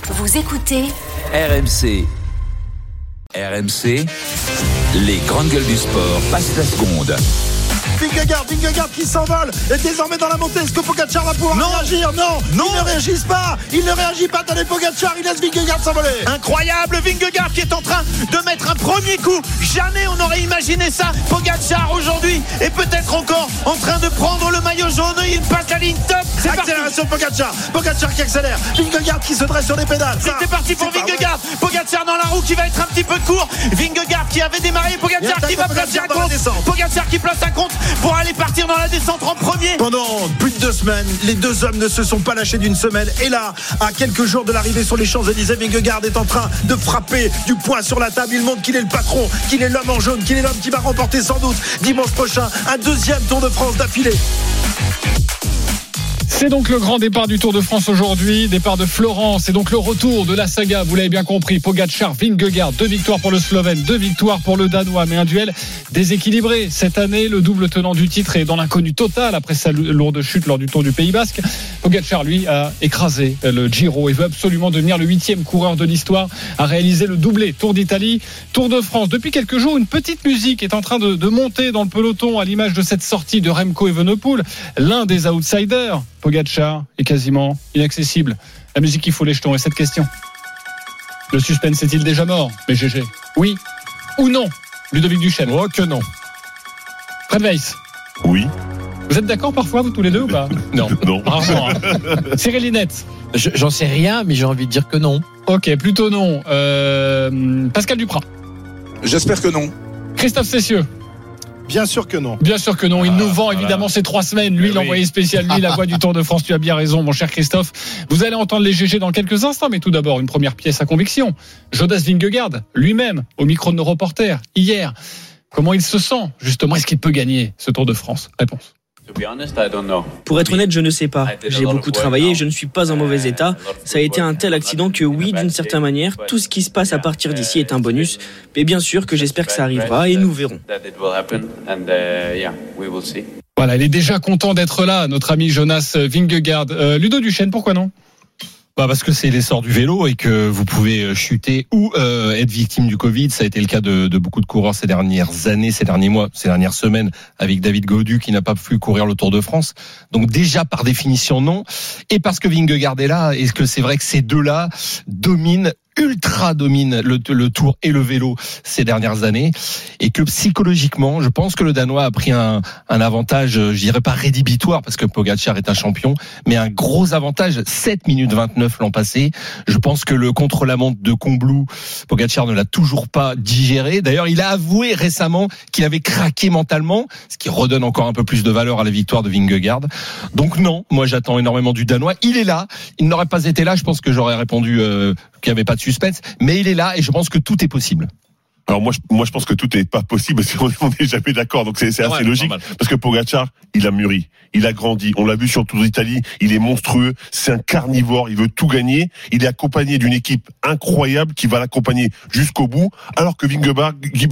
Vous écoutez RMC. RMC, les grandes gueules du sport passent la seconde. Vingegaard qui s'envole est désormais dans la montée. Est-ce que Pogacar va pouvoir réagir? Non, il ne réagit pas. Il ne réagit pas. Attendez, Pogacar, il laisse Vingegaard s'envoler. Incroyable, Vingegaard qui est en train de mettre un premier coup. Jamais on n'aurait imaginé ça. Pogacar aujourd'hui est peut-être encore en train de prendre le maillot jaune. Il passe la ligne top. C'est accélération de Pogacar qui accélère. Vingegaard qui se dresse sur les pédales. C'est parti pour Vingegaard. Pogacar dans la roue qui va être un petit peu court. Vingegaard qui avait démarré. Pogacar qui va placer un compte. Pogacar qui place un compte pour aller partir dans la descente en premier. Pendant plus de 2 semaines, les deux hommes ne se sont pas lâchés d'une semelle. Et là, à quelques jours de l'arrivée sur les Champs-Élysées, Vingegaard est en train de frapper du poing sur la table. Il montre qu'il est le patron, qu'il est l'homme en jaune, qu'il est l'homme qui va remporter sans doute dimanche prochain un 2e Tour de France d'affilée. C'est donc le grand départ du Tour de France aujourd'hui, départ de Florence, et donc le retour de la saga, vous l'avez bien compris, Pogacar, Vingegaard, 2 victoires pour le Slovène, 2 victoires pour le Danois, mais un duel déséquilibré. Cette année, le double tenant du titre est dans l'inconnu total après sa lourde chute lors du Tour du Pays Basque. Pogacar, lui, a écrasé le Giro et veut absolument devenir le 8e coureur de l'histoire à réaliser le doublé Tour d'Italie, Tour de France. Depuis quelques jours, une petite musique est en train de monter dans le peloton à l'image de cette sortie de Remco Evenepoel, l'un des outsiders. Pogacar est quasiment inaccessible. La musique qui fout les jetons. Et cette question, le suspense est-il déjà mort? Mais GG, oui ou non? Ludovic Duchesne. Oh que non. Fred Weiss. Oui. Vous êtes d'accord parfois, vous tous les deux ou pas? Non. Rarement, hein. Cyril Linette. J'en sais rien, mais j'ai envie de dire que non. Ok, plutôt non. Pascal Duprat. J'espère que non. Christophe Cessieux. Bien sûr que non. Bien sûr que non. Il nous vend évidemment ces 3 semaines. Lui, l'envoyé spécial, lui, la voix du Tour de France. Tu as bien raison, mon cher Christophe. Vous allez entendre les GG dans quelques instants, mais tout d'abord, une première pièce à conviction. Jonas Vingegaard, lui-même, au micro de nos reporters, hier. Comment il se sent, justement? Est-ce qu'il peut gagner ce Tour de France? Réponse. Pour être honnête, je ne sais pas. J'ai beaucoup travaillé et je ne suis pas en mauvais état. Ça a été un tel accident que oui, d'une certaine manière, tout ce qui se passe à partir d'ici est un bonus. Mais bien sûr que j'espère que ça arrivera et nous verrons. Voilà, il est déjà content d'être là, notre ami Jonas Vingegaard. Ludo Duchesne, pourquoi non? Parce que c'est l'essor du vélo et que vous pouvez chuter ou être victime du Covid. Ça a été le cas de beaucoup de coureurs ces dernières années, ces derniers mois, ces dernières semaines, avec David Gaudu qui n'a pas pu courir le Tour de France. Donc déjà par définition non. Et parce que Vingegaard est là, et que c'est vrai que ces deux-là ultra domine le Tour et le vélo ces dernières années, et que psychologiquement, je pense que le Danois a pris un avantage, je dirais pas rédhibitoire parce que Pogacar est un champion, mais un gros avantage, 7 minutes 29 l'an passé. Je pense que le contre-la-montre de Combloux, Pogacar ne l'a toujours pas digéré. D'ailleurs, il a avoué récemment qu'il avait craqué mentalement, ce qui redonne encore un peu plus de valeur à la victoire de Vingegaard. Donc non, moi j'attends énormément du Danois. Il est là, il n'aurait pas été là, je pense que j'aurais répondu qu'il n'y avait pas de suspense, mais il est là et je pense que tout est possible. Alors moi je pense que tout n'est pas possible parce qu'on n'est jamais d'accord, donc c'est assez logique, parce que Pogacar il a mûri, il a grandi, on l'a vu sur Tour d'Italie, il est monstrueux, c'est un carnivore, il veut tout gagner, il est accompagné d'une équipe incroyable qui va l'accompagner jusqu'au bout, alors que Vingegaard,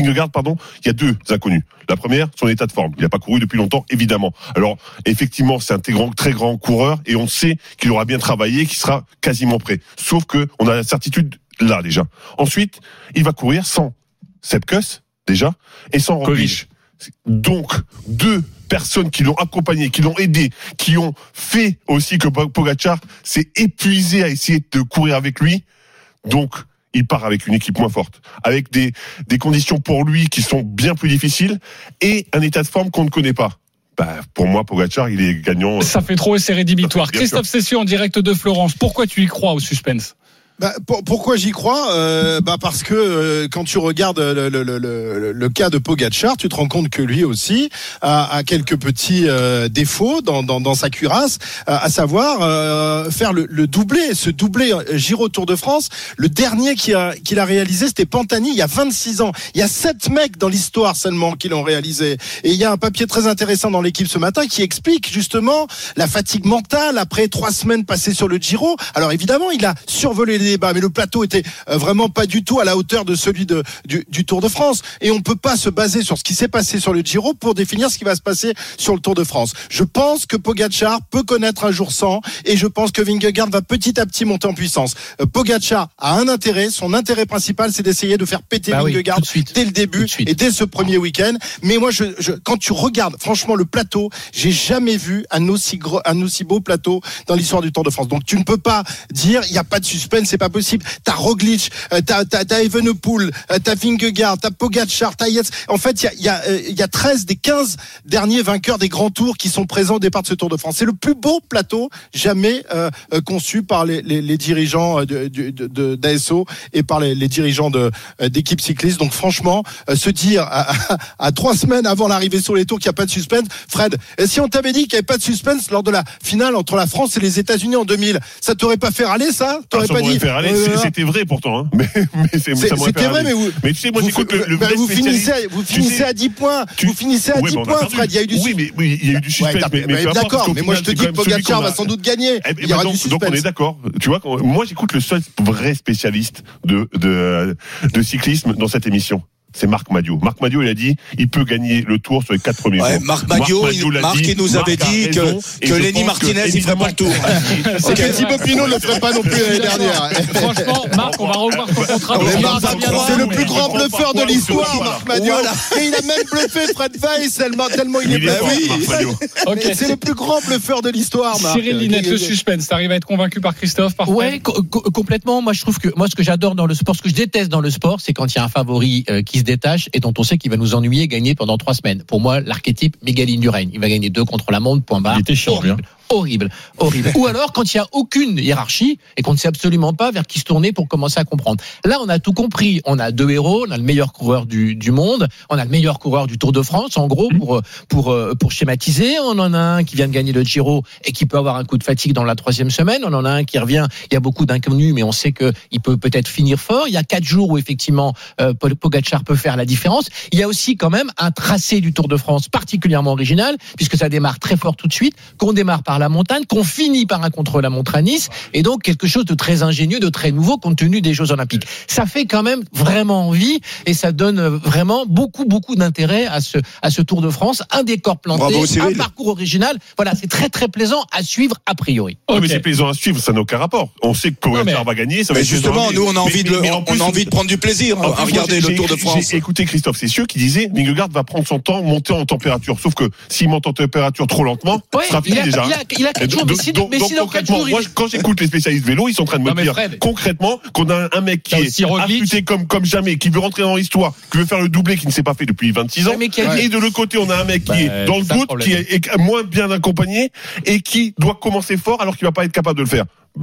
il y a 2 inconnus. La première, son état de forme, il n'a pas couru depuis longtemps évidemment. Alors effectivement c'est un très grand coureur et on sait qu'il aura bien travaillé, qu'il sera quasiment prêt, sauf que on a la certitude là déjà. Ensuite il va courir sans Sepkus déjà et sans Roglic. Donc 2 personnes qui l'ont accompagné, qui l'ont aidé, qui ont fait aussi que Pogacar s'est épuisé à essayer de courir avec lui. Donc il part avec une équipe moins forte, avec des conditions pour lui qui sont bien plus difficiles et un état de forme qu'on ne connaît pas. Pour moi, Pogacar, il est gagnant. Ça fait trop et c'est rédhibitoire. Christophe Cessieux en direct de Florence. Pourquoi tu y crois au suspense? Pourquoi j'y crois? Parce que quand tu regardes le cas de Pogacar, tu te rends compte que lui aussi a quelques petits défauts dans sa cuirasse, à savoir faire le doublé, ce doublé Giro Tour de France. Le dernier qu'il a réalisé, c'était Pantani, il y a 26 ans. Il y a 7 mecs dans l'histoire seulement qui l'ont réalisé. Et il y a un papier très intéressant dans l'équipe ce matin qui explique justement la fatigue mentale après 3 semaines passées sur le Giro. Alors évidemment, il a survolé débats, mais le plateau était vraiment pas du tout à la hauteur de celui du Tour de France. Et on peut pas se baser sur ce qui s'est passé sur le Giro pour définir ce qui va se passer sur le Tour de France. Je pense que Pogačar peut connaître un jour sans, et je pense que Vingegaard va petit à petit monter en puissance. Pogačar a un intérêt, son intérêt principal, c'est d'essayer de faire péter Vingegaard dès le début et dès ce premier week-end. Mais moi, quand tu regardes, franchement, le plateau, j'ai jamais vu un aussi beau plateau dans l'histoire du Tour de France. Donc tu ne peux pas dire il y a pas de suspense, c'est pas possible. T'as Roglic, t'as Evenepoel, t'as Vingegaard, t'as Pogačar, t'as Yates. En fait, il y a 13 des 15 derniers vainqueurs des grands tours qui sont présents au départ de ce Tour de France. C'est le plus beau plateau jamais conçu par les dirigeants d'ASO et par les dirigeants d'équipes cyclistes. Donc franchement, se dire à 3 semaines avant l'arrivée sur les tours qu'il n'y a pas de suspense, Fred, si on t'avait dit qu'il n'y avait pas de suspense lors de la finale entre la France et les États-Unis en 2000, ça t'aurait pas fait râler, ça? T'aurais pas dit? C'était vrai pourtant, hein. Mais c'était vrai, mais tu sais, moi j'écoute le vous finissez à 10 points. Vous finissez à 10 points, Fred. Il y a eu du suspense. Oui, il y a eu du suspense. D'accord, mais moi je te dis que Pogačar va sans doute gagner. Il y aura du suspense. Donc on est d'accord. Tu vois, moi j'écoute le seul vrai spécialiste de cyclisme dans cette émission. C'est Marc Madiot. Marc Madiot, il a dit, il peut gagner le Tour sur les 4 premiers jours. Marc Madiot, il nous avait dit que Lenny Martinez, il ferait pas le Tour. C'est que Thibaut Pinot ne le ferait pas non plus l'année dernière. Franchement, Marc, on va revoir ton contrat. C'est le plus grand bluffeur de l'histoire, Marc Madiot. Et il a même bluffé Fred Weiss tellement il est bluffé. C'est le plus grand bluffeur de l'histoire, Marc. Cyril Linette, le suspense, t'arrives à être convaincu par Christophe, par Fred? Ouais, complètement. Moi, je trouve que ce que j'adore dans le sport, ce que je déteste dans le sport, c'est quand il y a un favori qui se détache et dont on sait qu'il va nous ennuyer et gagner pendant 3 semaines. Pour moi, l'archétype Miguel Indurain. Il va gagner 2 contre la montre, point barre. Il était chiant, bien. Horrible. Ou alors quand il n'y a aucune hiérarchie et qu'on ne sait absolument pas vers qui se tourner pour commencer à comprendre. Là, on a tout compris. On a 2 héros, on a le meilleur coureur du monde, on a le meilleur coureur du Tour de France, en gros, pour schématiser. On en a un qui vient de gagner le Giro et qui peut avoir un coup de fatigue dans la 3e semaine. On en a un qui revient. Il y a beaucoup d'inconnus, mais on sait qu'il peut peut-être finir fort. Il y a 4 jours où effectivement Pogačar peut faire la différence. Il y a aussi quand même un tracé du Tour de France particulièrement original, puisque ça démarre très fort tout de suite, qu'on démarre par la montagne, qu'on finit par un contre-la-montre à Nice, et donc quelque chose de très ingénieux, de très nouveau compte tenu des Jeux Olympiques. Ça fait quand même vraiment envie et ça donne vraiment beaucoup d'intérêt à ce Tour de France, un décor planté, un parcours original. Voilà, c'est très très plaisant à suivre a priori. Okay. Mais c'est plaisant à suivre, ça n'a aucun rapport. On sait que Pogačar va gagner. Ça mais justement, nous on a envie de prendre du plaisir à regarder le Tour de France. J'ai écouté Christophe Cessieux qui disait Vingegaard va prendre son temps, monter en température. Sauf que s'il monte en température trop lentement, ça sera fini déjà. Il a 4 jours, mais si dans 4 jours, moi, quand j'écoute les spécialistes vélo, ils sont en train de me dire concrètement qu'on a un mec qui est affûté comme jamais, qui veut rentrer dans l'histoire, qui veut faire le doublé, qui ne s'est pas fait depuis 26 ans. Et de l'autre côté, on a un mec qui est dans le doute, qui est moins bien accompagné et qui doit commencer fort alors qu'il va pas être capable de le faire.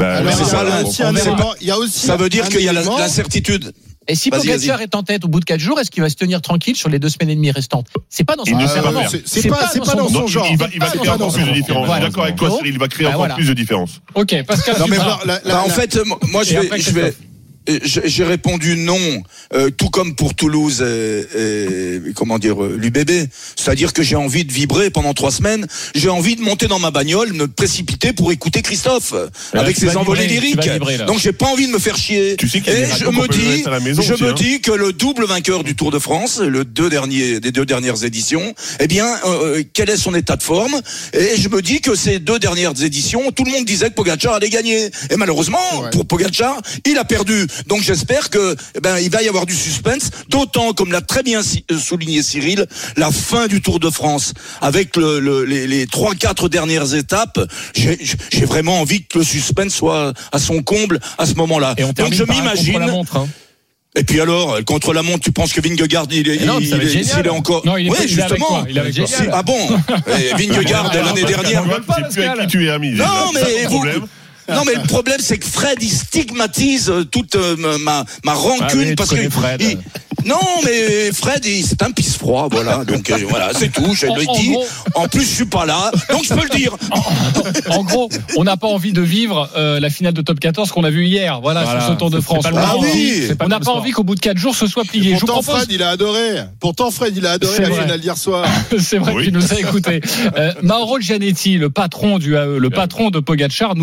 Ça veut dire qu'il y a l'incertitude. Et si Pogačar est en tête au bout de 4 jours, est-ce qu'il va se tenir tranquille sur les 2 semaines et demie restantes? C'est pas dans son c'est pas dans son genre. Il va créer encore plus de différence. Je suis d'accord avec toi, Cyril, il va créer encore plus de différence. Ok, Pascal. Non mais en fait, moi j'ai répondu non, tout comme pour Toulouse et l'UBB. C'est-à-dire que j'ai envie de vibrer pendant 3 semaines. J'ai envie de monter dans ma bagnole, me précipiter pour écouter Christophe avec ses envolées lyriques. Donc j'ai pas envie de me faire chier. Tu sais et je me dis que le double vainqueur du Tour de France, des 2 dernières éditions, eh bien, quel est son état de forme? Et je me dis que ces 2 dernières éditions, tout le monde disait que Pogačar allait gagner. Et malheureusement, pour Pogačar, il a perdu. Donc j'espère que il va y avoir du suspense, d'autant comme l'a très bien souligné Cyril, la fin du Tour de France avec les 3-4 dernières étapes, j'ai vraiment envie que le suspense soit à son comble à ce moment-là. Donc je m'imagine. Et puis alors, contre la montre, tu penses que Vingegaard, il est encore... Non, il est justement. Ah bon? Vingegaard, l'année dernière... C'est plus à qui tu es ami. Non, mais non, mais le problème, c'est que Fred, il stigmatise toute ma rancune parce que non, mais Fred, c'est un pisse-froid, voilà. Donc voilà, c'est tout. Je le dis. En plus, je suis pas là, donc je peux le dire. En gros, on n'a pas envie de vivre la finale de Top 14 qu'on a vue hier. Voilà, sur ce Tour de France. On n'a pas envie qu'au bout de 4 jours, ce soit plié. Pourtant, Fred, il a adoré la finale d'hier soir. C'est vrai qu'il nous a écouté. Mauro Gianetti, le patron de Pogačar, nous venons de le rencontrer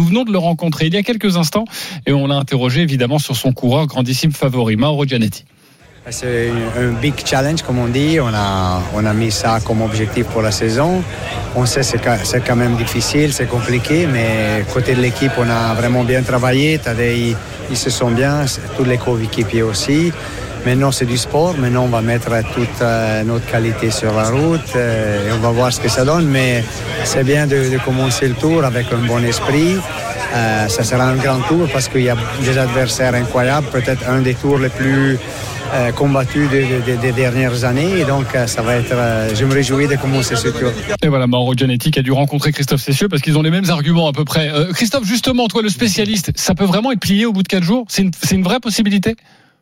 rencontré il y a quelques instants et on l'a interrogé évidemment sur son coureur grandissime favori, Mauro Gianetti. C'est un big challenge, comme on dit. On a mis ça comme objectif pour la saison. On sait que c'est quand même difficile, c'est compliqué, mais côté de l'équipe, on a vraiment bien travaillé. Tadej, ils se sont bien, tous les coéquipiers aussi. Maintenant, c'est du sport. Maintenant, on va mettre toute notre qualité sur la route et on va voir ce que ça donne. Mais c'est bien de commencer le tour avec un bon esprit. Ça sera un grand tour parce qu'il y a des adversaires incroyables. Peut-être un des tours les plus combattu des dernières années, et donc ça va être je me réjouis de commencer ce tour. Et voilà, Mauro Gianetti qui a dû rencontrer Christophe Cessieux parce qu'ils ont les mêmes arguments à peu près. Christophe, justement, toi le spécialiste, ça peut vraiment être plié au bout de 4 jours? C'est une vraie possibilité?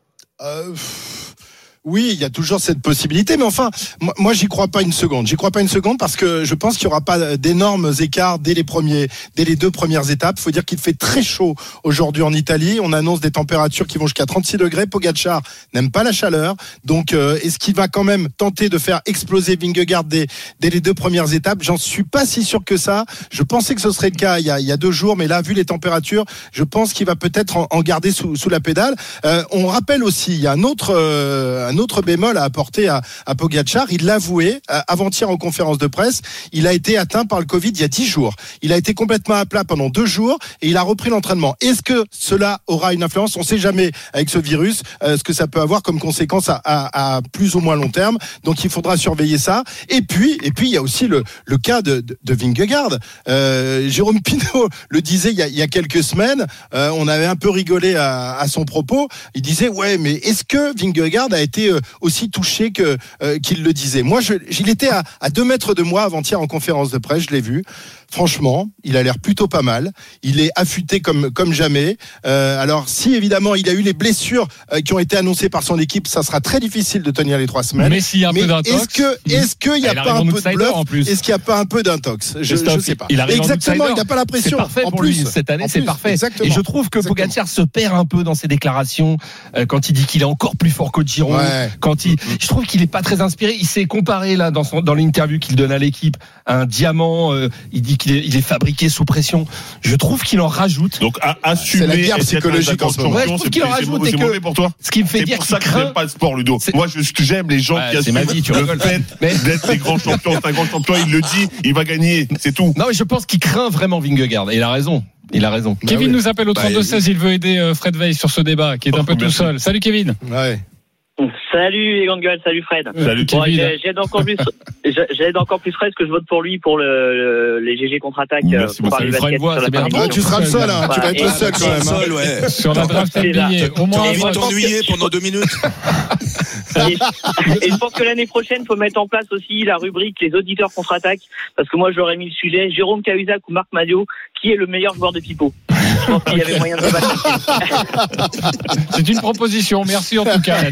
Oui, il y a toujours cette possibilité, mais enfin, moi j'y crois pas une seconde. J'y crois pas une seconde parce que je pense qu'il y aura pas d'énormes écarts dès les 2 premières étapes. Il faut dire qu'il fait très chaud aujourd'hui en Italie. On annonce des températures qui vont jusqu'à 36 degrés. Pogačar n'aime pas la chaleur, donc est-ce qu'il va quand même tenter de faire exploser Vingegaard dès les 2 premières étapes? J'en suis pas si sûr que ça. Je pensais que ce serait le cas il y a 2 jours, mais là, vu les températures, je pense qu'il va peut-être en garder sous la pédale. On rappelle aussi, il y a un autre bémol à apporter à Pogačar. Il l'a avoué avant-hier en conférence de presse. Il a été atteint par le Covid il y a 10 jours. Il a été complètement à plat pendant 2 jours et il a repris l'entraînement. Est-ce que cela aura une influence? On ne sait jamais avec ce virus ce que ça peut avoir comme conséquence à plus ou moins long terme. Donc il faudra surveiller ça. Et puis il y a aussi le cas de Vingegaard. Jérôme Pinault le disait il y a quelques semaines. On avait un peu rigolé à son propos. Il disait ouais, mais est-ce que Vingegaard a été aussi touché qu'il le disait? Moi, il était à 2 mètres de moi avant-hier en conférence de presse, je l'ai vu. Franchement, il a l'air plutôt pas mal. Il est affûté comme jamais. Alors, si évidemment il a eu les blessures qui ont été annoncées par son équipe, ça sera très difficile de tenir les 3 semaines. Mais s'il y a un peu d'intox, est-ce qu'il n'y a pas un peu de bluff? Est-ce qu'il n'y a pas un peu d'intox? Je sais pas. Exactement, il n'a pas la pression. C'est parfait pour lui cette année, c'est parfait. Exactement. Et je trouve que Pogačar se perd un peu dans ses déclarations quand il dit qu'il est encore plus fort que Giro. Ouais. Je trouve qu'il est pas très inspiré. Il s'est comparé là dans l'interview qu'il donne à l'équipe à un diamant. Il dit qu'il est fabriqué sous pression. Je trouve qu'il en rajoute. Donc à assumer. C'est la guerre psychologique en ce moment. Ouais, je trouve qu'il en rajoute. C'est mauvais pour toi. Ce qui me fait dire c'est pour ça que j'aime pas le sport, Ludo. Moi, j'aime les gens qui assument le fait d'être des grands champions. C'est un grand champion. Il le dit. Il va gagner. C'est tout. Non, mais je pense qu'il craint vraiment Vingegaard. Et il a raison. Kevin nous appelle au 32-16. Il veut aider Fred Weiss sur ce débat qui est un peu tout seul. Salut Kevin. Ouais. Salut les grandes gueules, salut Fred. Salut Kevin. J'aide encore plus Fred parce que je vote pour lui pour les GG contre-attaque. Merci beaucoup. Ça fera une voix, c'est bien. Tu seras le seul, hein. Tu vas être le seul quand même. Seul, ouais. Sur la draft NBA. Au moins, Tu vas t'ennuyer pendant 2 minutes. Et je pense que l'année prochaine, il faut mettre en place aussi la rubrique les auditeurs contre-attaque parce que moi j'aurais mis le sujet Jérôme Cahuzac ou Marc Madio, qui est le meilleur joueur de Pipo. Je pense qu'il y avait moyen de battre. C'est une proposition. Merci en tout cas.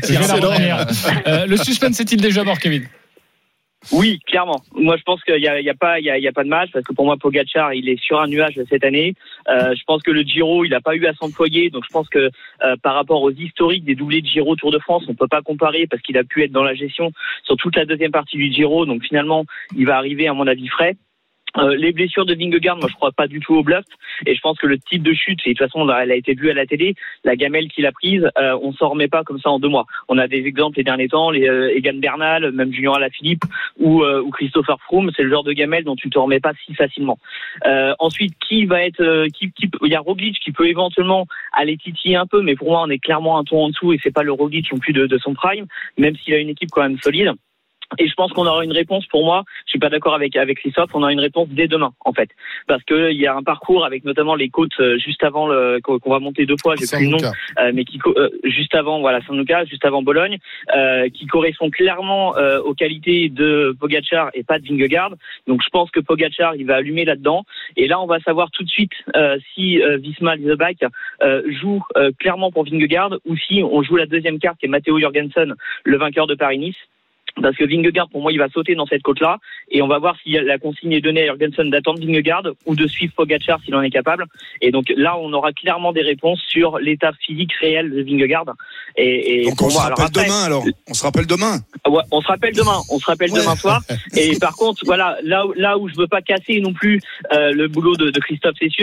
Le suspense est-il déjà mort, Kevin? Oui, clairement. Moi, je pense qu'il y a pas de match parce que pour moi, Pogačar, il est sur un nuage cette année. Je pense que le Giro, il n'a pas eu à s'employer. Donc, je pense que par rapport aux historiques des doublés de Giro Tour de France, on peut pas comparer parce qu'il a pu être dans la gestion sur toute la deuxième partie du Giro. Donc, finalement, il va arriver, à mon avis, frais. Les blessures de Vingegaard, moi je crois pas du tout au bluff et je pense que le type de chute, et de toute façon elle a été vue à la télé, la gamelle qu'il a prise, on s'en remet pas comme ça en 2 mois. On a des exemples les derniers temps, les Egan Bernal, même Julien Alaphilippe ou Christopher Froome, c'est le genre de gamelle dont tu te remets pas si facilement. Ensuite, il y a Roglic qui peut éventuellement aller titiller un peu, mais pour moi on est clairement un ton en dessous et c'est pas le Roglic non plus de son prime, même s'il a une équipe quand même solide. Et je pense qu'on aura une réponse, pour moi, je suis pas d'accord avec Christophe, on aura une réponse dès demain, en fait. Parce que il y a un parcours avec notamment les côtes juste avant qu'on va monter 2 fois, j'ai plus le nom, mais juste avant, voilà, San Luca, juste avant Bologne, qui correspond clairement aux qualités de Pogačar et pas de Vingegaard. Donc je pense que Pogačar, il va allumer là-dedans. Et là, on va savoir tout de suite si Visma Leibach joue clairement pour Vingegaard ou si on joue la deuxième carte qui est Matteo Jorgensen, le vainqueur de Paris-Nice. Parce que Vingegaard, pour moi, il va sauter dans cette côte-là. Et on va voir si la consigne est donnée à Jorgensen d'attendre Vingegaard ou de suivre Pogačar s'il en est capable. Et donc là, on aura clairement des réponses sur l'état physique réel de Vingegaard. Donc on se rappelle demain alors. On se rappelle demain. Ouais, on se rappelle demain soir. Et par contre, voilà, là où je veux pas casser non plus le boulot de Christophe Cessieux,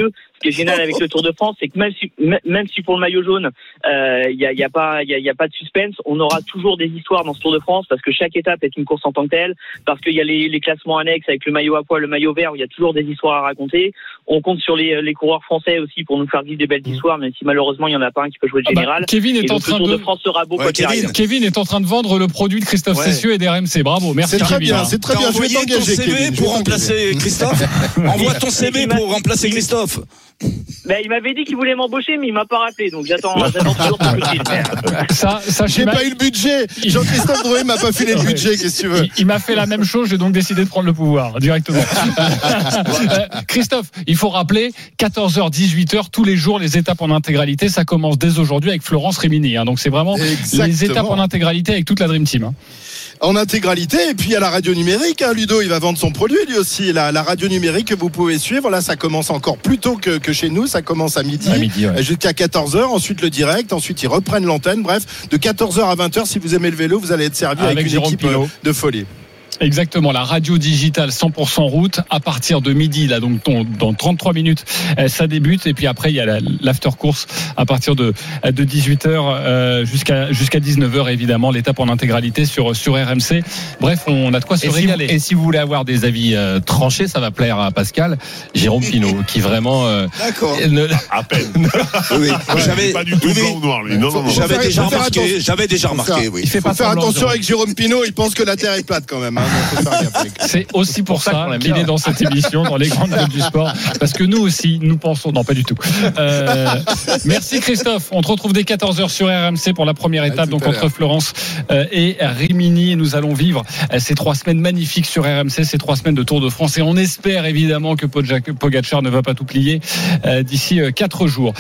qui est génial avec le Tour de France, c'est que même si pour le maillot jaune, il y a pas de suspense, on aura toujours des histoires dans ce Tour de France parce que chaque étape est une course en tant que telle, parce qu'il y a les classements annexes avec le maillot à pois, le maillot vert, où il y a toujours des histoires à raconter. On compte sur les coureurs français aussi pour nous faire vivre des belles histoires, même si malheureusement il y en a pas un qui peut jouer le général. Kevin est en train le Tour de France sera beau Kevin est en train de vendre le produit de Christophe Cessieux et d'RMC. Bravo, merci. C'est très Kevin. bien, c'est très bien. Je vais t'engager, Kevin. Pour remplacer Christophe. Envoie ton CV pour remplacer Christophe. Ben, il m'avait dit qu'il voulait m'embaucher, mais il m'a pas rappelé, donc j'attends toujours son coup de fil. Ça, j'ai pas eu le budget. Jean-Christophe Drouet m'a pas filé le budget, qu'est-ce que tu veux? Il m'a fait la même chose, j'ai donc décidé de prendre le pouvoir directement. Christophe, il faut rappeler 14h, 18h tous les jours les étapes en intégralité. Ça commence dès aujourd'hui avec Florence Rimini. Donc c'est vraiment les étapes en intégralité avec toute la Dream Team. En intégralité, et puis il y a la radio numérique, Ludo, il va vendre son produit lui aussi, la radio numérique que vous pouvez suivre. Là, ça commence encore plus tôt que chez nous, ça commence à midi jusqu'à 14h, ensuite le direct, ensuite ils reprennent l'antenne. Bref, de 14h à 20h, si vous aimez le vélo, vous allez être servi avec une équipe de folie. Exactement, la radio digitale 100% route à partir de midi, là, donc dans 33 minutes, ça débute, et puis après il y a l'after course à partir de 18h jusqu'à 19h, évidemment, l'étape en intégralité sur RMC. Bref, on a de quoi se régaler. Et si vous voulez avoir des avis tranchés, ça va plaire à Pascal, Jérôme Pinault, qui vraiment d'accord. À peine. Oui. J'avais pas du tout blanc ou noir, lui. Non. J'avais déjà remarqué, oui. Il faut faire attention avec Jérôme Pinault, il pense que la terre est plate quand même. C'est aussi pour ça qu'il est dans cette émission, dans les grandes gueules du sport, parce que nous aussi, nous pensons, non pas du tout. Merci Christophe, on te retrouve dès 14h sur RMC pour la première étape, donc entre Florence et Rimini. Nous allons vivre ces 3 semaines magnifiques sur RMC, ces 3 semaines de Tour de France, et on espère évidemment que Pogacar ne va pas tout plier d'ici 4 jours.